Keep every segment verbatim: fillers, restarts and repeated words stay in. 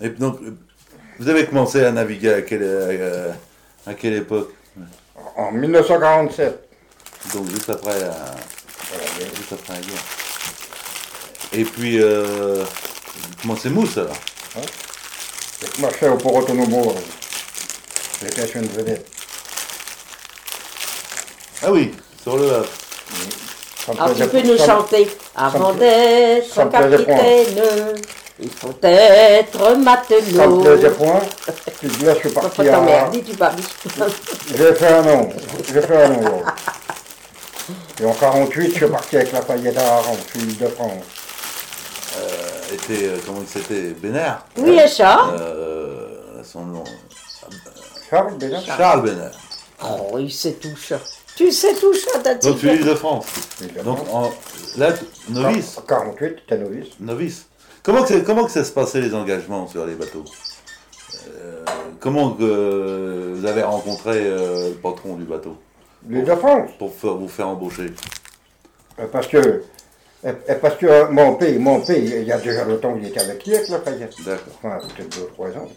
Et donc, vous avez commencé à naviguer à quelle, euh, à quelle époque? En mille neuf cent quarante-sept. Donc, juste après la, juste après la guerre. Et puis, euh, comment c'est Mousse alors? Hein? J'ai commencé au port autonome. J'étais sur une vedette. Ah oui, sur le Havre. Alors tu peux nous chanter. Avant d'être ça me plaisait capitaine, il faut être Ça me matelot. plaisait point. Puis là, je suis Faut parti pas à... t'emmerder, tu babies. J'ai fait un an. J'ai fait un an. Et en quarante-huit, je suis parti avec Lafayette à Aran, l'île de France. Euh, était, euh, comment il s'était? Bénard. Oui, et Charles? Euh, son nom. Charles Bénard. Charles Bénard. Oh, il sait tout, Charles. Tu sais tout, Charles, t'as Donc, tu es l'île de France. L'île de Donc, France. en, là, tu- novice. En quarante-huit, t'es novice. Novice. Comment que, c'est- comment que ça se passait les engagements sur les bateaux? Euh, comment que euh, vous avez rencontré euh, le patron du bateau L'île de France. pour faire- vous faire embaucher? Euh, Parce que, euh, parce que euh, mon pays, mon pays, il y a déjà longtemps qu'il était avec lui, avec Lafayette. D'accord. Enfin, peut-être deux ou trois ans.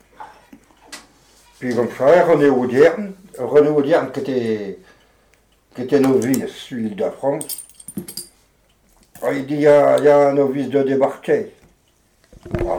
Puis mon frère, René Audierne, René Audierne qui était, qui était novice sur l'île de France, ah, il dit, il y, a, il y a un novice de débarquer. Ah bon.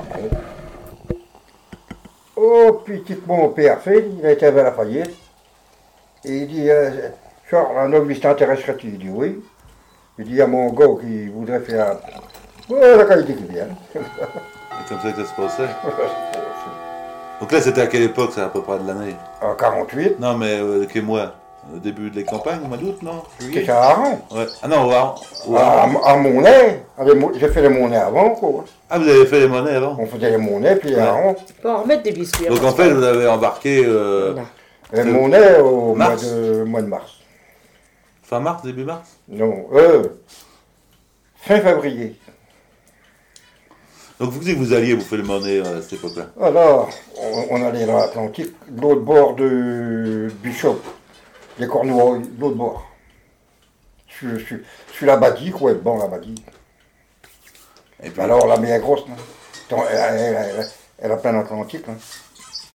Oh, petit mon père fait, il a été avec Lafayette. Et il dit, euh, Charles, un novice t'intéresserait-il? Il dit oui. Il dit, il y a mon gars qui voudrait faire... Oh, la qualité qui vient. C'est comme ça que ça se passait. Donc là, c'était à quelle époque, c'est à peu près de l'année? En quarante-huit, Non, mais euh, quel mois? Au début de la campagne, au mois d'août, non? c'était à Aran. Ouais. Ah non, au Havre. Au À, Havre. à Monet, avec Mo- j'ai fait les Monnaies avant, quoi. Ah, vous avez fait les monnaies avant? On faisait les Monnaies, puis les Ouais. Aran. Faut en remettre des biscuits. Donc en fait, vous avez embarqué euh, Voilà. Les C'est- Monnaies au mois Mars. de, mois de mars. fin mars, début mars? Non, euh, fin février. Donc vous dites que vous alliez vous faire le monnaie à cette époque-là? Alors, on, on allait dans l'Atlantique, de l'autre bord de Bishop, les Cornouailles, de l'autre bord. Je suis sur la Badie, quoi, bon, la Badie. Et puis, Alors, la mer est grosse, non? Attends, elle, elle, elle, elle a plein d'Atlantique, hein.